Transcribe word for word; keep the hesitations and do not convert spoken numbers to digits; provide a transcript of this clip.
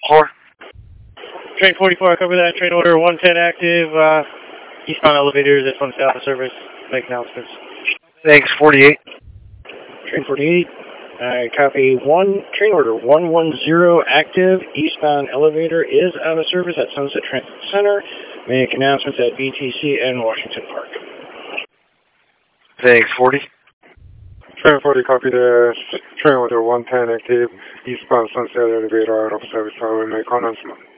Four. Train forty-four, cover that. Train order one ten active. Uh, eastbound elevators at Sunset out of service. Make announcements. Thanks, forty-eight. Train forty-eight. Alright, copy one. Train order one one zero active. Eastbound elevator is out of service at Sunset Transit Center. Make announcements at B T C and Washington Park. Thanks, forty. Train forty, copy the train order one ten active. Eastbound Sunset elevator out of service. I will make announcement.